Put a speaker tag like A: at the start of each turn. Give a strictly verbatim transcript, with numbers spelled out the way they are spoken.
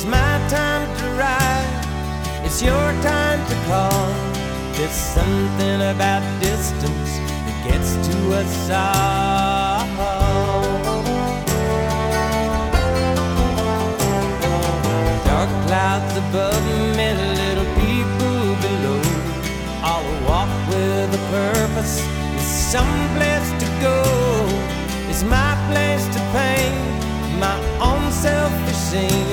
A: It's my time to ride, it's your time to call. There's something about distance that gets to us all. Dark clouds above me, little people below, all walk with a purpose, with some place to go. It's my place to paint my own selfish scene.